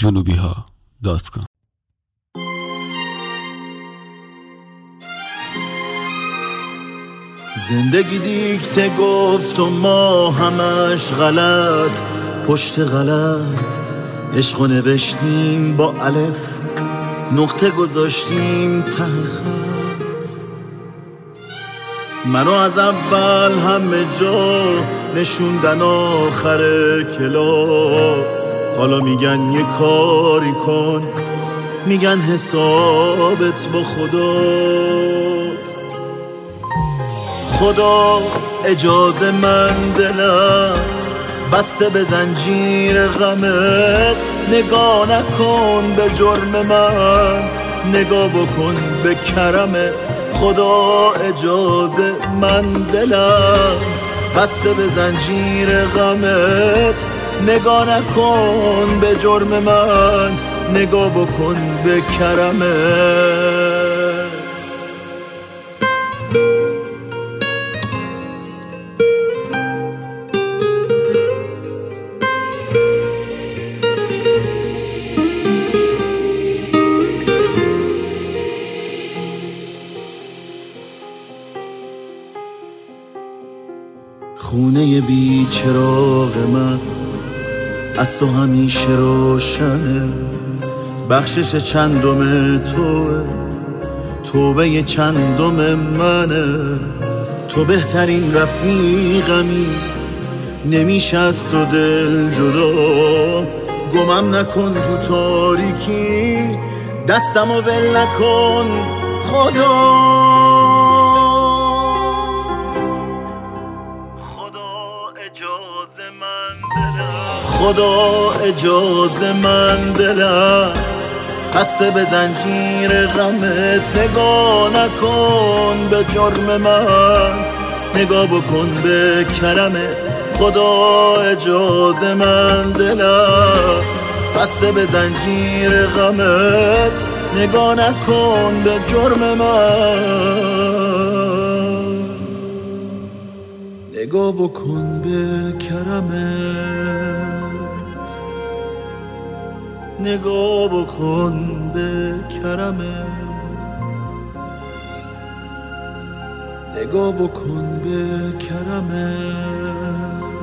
junubiha.com. زندگی دیکته گفت و ما همش غلط پشت غلط، عشقو نوشتیم با الف، نقطه گذاشتیم ته خط. منو از اول همه جا نشوندن آخر کلاس، حالا میگن یه کاری کن، میگن حسابت با خداست. خدا اجازه من دلم بسته به زنجیر غمت، نگاه نکن به جرم من، نگاه بکن به کرمت. خدا اجازه من دلم بسته به زنجیر غمت، نگاه نکن به جرم من، نگاه بکن به کرمت. خونه بی چراغ من از تو همیشه روشنه، بخشش چندم توه، توبه چندم منه. تو بهترین رفیقمی، نمیشه از تو دل جدا. گمم نکن تو تاریکی، دستمو ول نکن خدا. خدا اجازه من دلم بسته به زنجیر غمت، نگاه نکن به جرم من، نگاه بکن به کرمت. خدا اجازه من دلم بسته به زنجیر غمت، نگاه نکن به جرم من، نگاه بکن به کرمت، نگاه بکن به کرمت، نگاه بکن به کرمت.